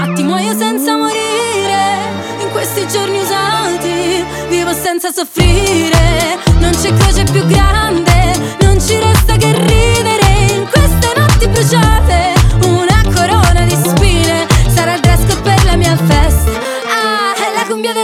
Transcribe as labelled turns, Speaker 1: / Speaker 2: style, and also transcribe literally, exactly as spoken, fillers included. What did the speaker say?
Speaker 1: ti muoio senza morire, in questi giorni usati vivo senza soffrire. Non c'è croce più grande, non ci resta che ridere in queste notti bruciate. Una corona di spine sarà il dress code per la mia festa. Ah, è la cumbia del